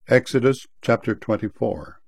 Exodus chapter 24.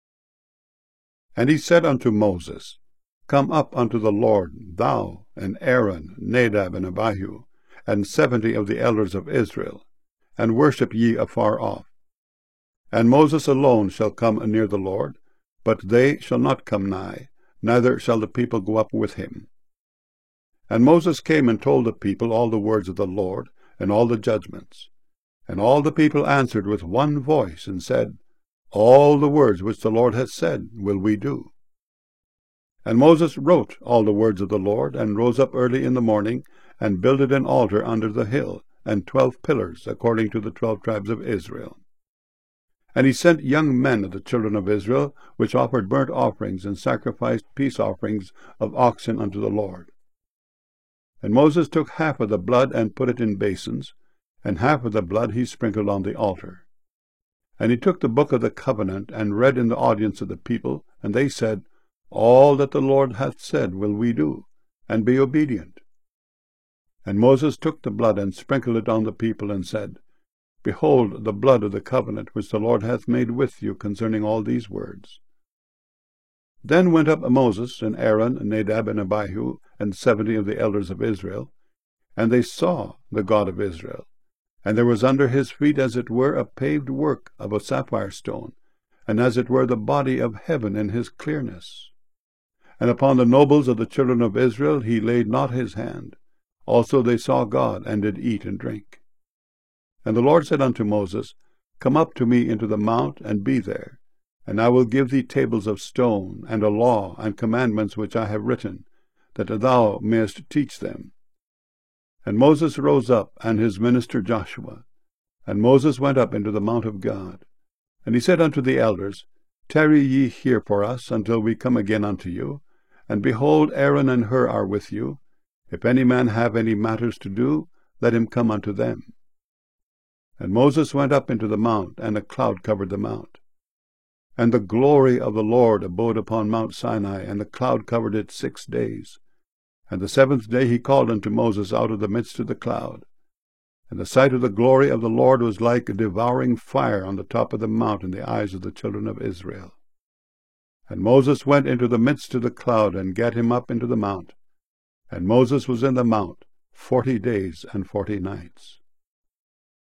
And he said unto Moses, Come up unto the Lord, thou, and Aaron, Nadab, and Abihu, and 70 of the elders of Israel, and worship ye afar off. And Moses alone shall come near the Lord, but they shall not come nigh, neither shall the people go up with him. And Moses came and told the people all the words of the Lord, and all the judgments. And all the people answered with one voice, and said, All the words which the Lord hath said will we do. And Moses wrote all the words of the Lord, and rose up early in the morning, and builded an altar under the hill, and 12 pillars, according to the 12 tribes of Israel. And he sent young men of the children of Israel, which offered burnt offerings, and sacrificed peace offerings of oxen unto the Lord. And Moses took half of the blood, and put it in basins, and half of the blood he sprinkled on the altar. And he took the book of the covenant, and read in the audience of the people, and they said, All that the Lord hath said will we do, and be obedient. And Moses took the blood, and sprinkled it on the people, and said, Behold the blood of the covenant which the Lord hath made with you concerning all these words. Then went up Moses, and Aaron, and Nadab, and Abihu, and 70 of the elders of Israel, and they saw the God of Israel. And there was under his feet as it were a paved work of a sapphire stone, and as it were the body of heaven in his clearness. And upon the nobles of the children of Israel he laid not his hand. Also they saw God, and did eat and drink. And the Lord said unto Moses, Come up to me into the mount, and be there. And I will give thee tables of stone, and a law, and commandments which I have written, that thou mayest teach them. And Moses rose up, and his minister Joshua. And Moses went up into the mount of God. And he said unto the elders, Tarry ye here for us, until we come again unto you. And behold, Aaron and Hur are with you. If any man have any matters to do, let him come unto them. And Moses went up into the mount, and a cloud covered the mount. And the glory of the Lord abode upon Mount Sinai, and the cloud covered it 6 days. And the 7th day he called unto Moses out of the midst of the cloud. And the sight of the glory of the Lord was like a devouring fire on the top of the mount in the eyes of the children of Israel. And Moses went into the midst of the cloud, and gat him up into the mount. And Moses was in the mount 40 days and 40 nights.